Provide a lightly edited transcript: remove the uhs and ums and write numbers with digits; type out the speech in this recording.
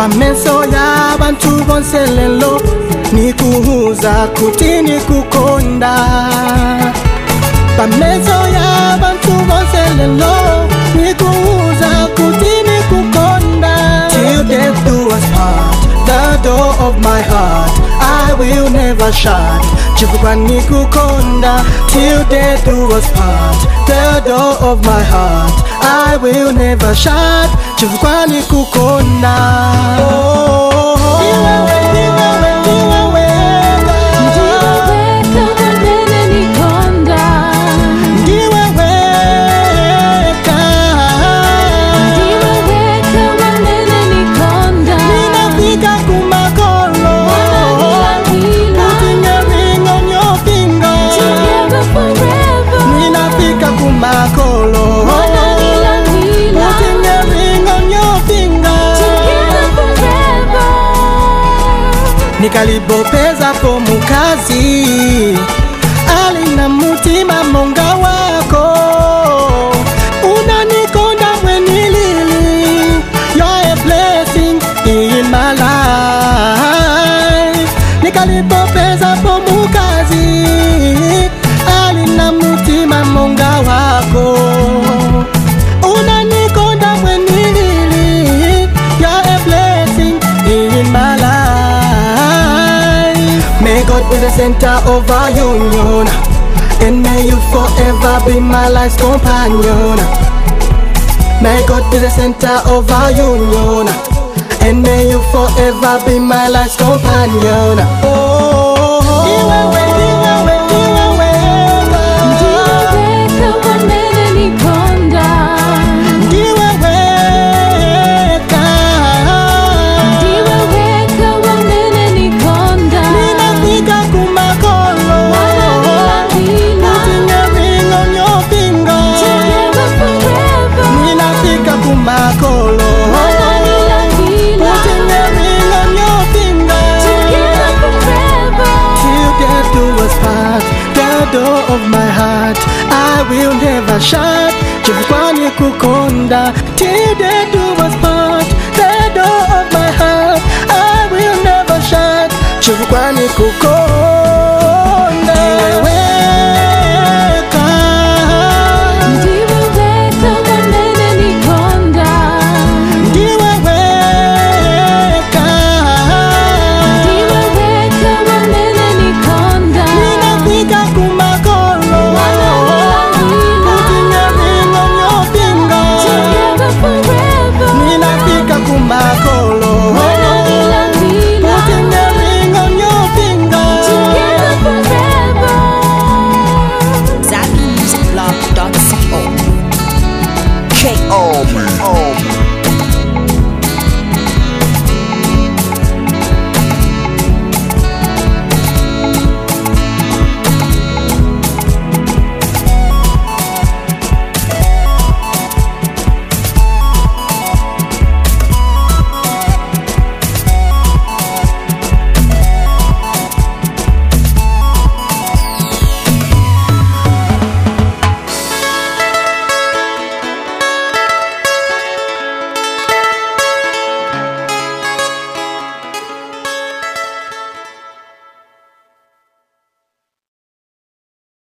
Pameso ya bantu bonse lelo nikuhuza kuti nikukonda. Pameso ya bantu bonse lelo nikuhuza kuti nikukonda. Till death do us part, the door of my heart I will never shut. Chifukwa nikukonda. Till death do us part, the door of my heart I will never shut. Chifukwa nikukonda. Nikalibopeza po mukazi alina mutima monga wako. Unanikonda mwenilili. You're a blessing in my life. Nikalibopeza po mukazi alina mutima monga wako. Unanikonda mwenilili. You're a blessing in my life. May God be the center of our union, and may you forever be my life's companion. May God be the center of our union, and may you forever be my life's companion. Door of my heart I will never shut. Chifukwa nikukonda. Till death do us part, the door of my heart I will never shut. Chifukwa nikukonda.